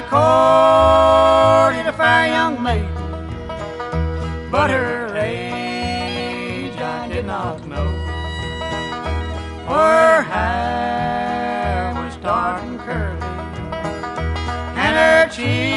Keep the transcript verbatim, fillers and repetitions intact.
courted a fair young maid, but her age I did not know. Her hair was dark and curly, and her cheeks